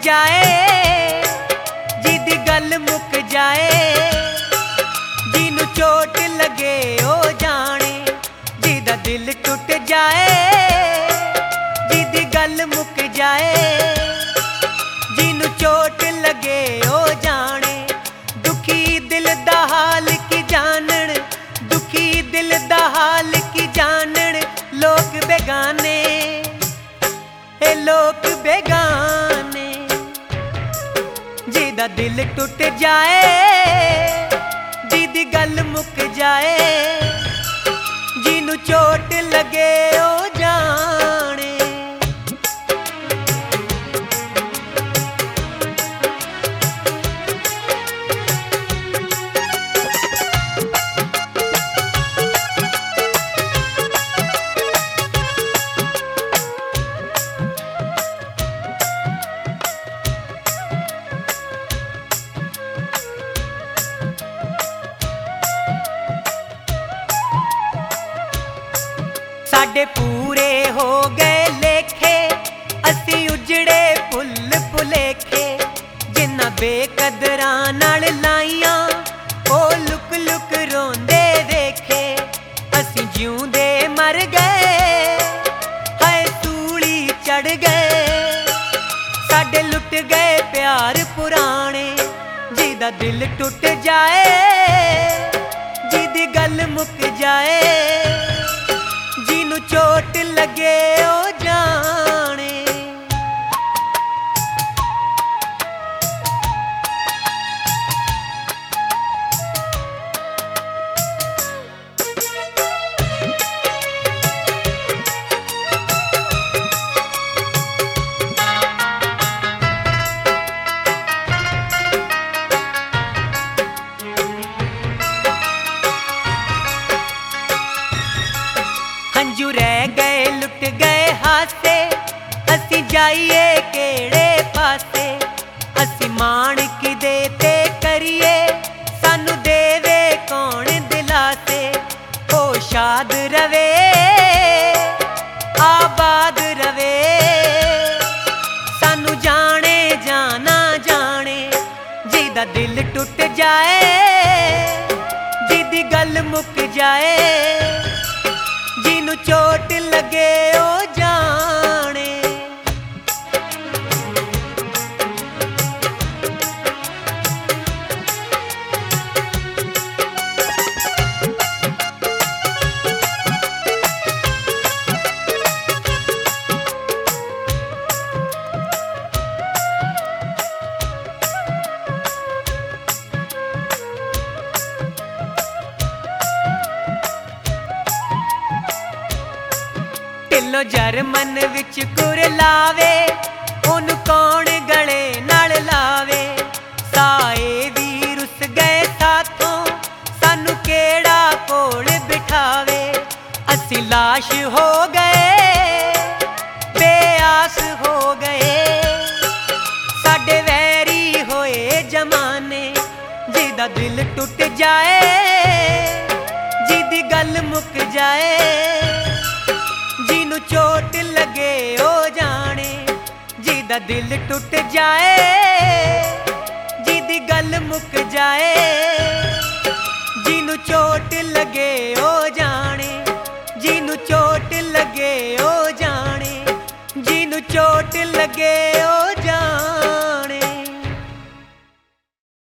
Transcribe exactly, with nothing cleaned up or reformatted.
जाए, जिदी गल मुक जाए, जिनू चोट लगे ओ जाने, जिदा दिल टुट जाए, जिदी गल मुक जाए, जिनू चोट लगे ओ जाने। दुखी दिल दा हाल की जानन, दुखी दिल दा हाल की जानन लोग बेगाने, ए लोग बेगाने। जिदा दिल टुट जाए, जिदी गल मुक जाए, जिनू चोट लगे ओ जाने। साडे पूरे हो गए लेखे, असी उजड़े फुल भुलेखे, जिन्ना बेकदरां नाल लाइयां ओ लुक लुक रोंदे देखे। असी जिउंदे मर गए, हाय सूली चढ़ गए, साडे लुट गए प्यार पुराने। जिदा दिल टुट जाए, जिदी गल मुक जाए, जिनू चोट लगे ओ जाने। हंजू रह गए लुट गए हासे, असी जाइए केड़े पासे। असी मान किदे ते करिए, सानू देवे कौन दिलासे। ओ शाद रवे, आबाद रवे, सानू जाने जाना जाने। जिदा दिल टुट जाए, जिदी गल मुक जाए, जिनू चोट लगे ओ जाने। ਢਿੱਲੋਂ ਜਰਮਨ ਵਿੱਚ ਕੁਰ ਲਾਵੇ, ਉਹਨੂੰ ਕੌਣ ਗਲੇ ਨਾਲ ਲਾਵੇ। ਸਾਏ ਵੀ ਰੁੱਸ ਗਏ ਸਾਥੋਂ, ਸਾਨੂੰ ਕਿਹੜਾ ਕੋਲ ਬਿਠਾਵੇ। ਅਸੀਂ ਲਾਸ਼ ਹੋ ਗਏ, ਬੇਆਸ ਹੋ ਗਏ, ਸਾਡੇ ਵੈਰੀ ਹੋਏ ਜਮਾਨੇ। ਜਿਹਦਾ ਦਿਲ ਟੁੱਟ ਜਾਏ, ਜਿਹਦੀ ਗੱਲ ਮੁੱਕ ਜਾਏ, जिनू चोट लगे ओ जाने। जिदा दिल टुट जाए, जिदी गल मुक जाए, जिनू चोट लगे ओ जाने, जिनू चोट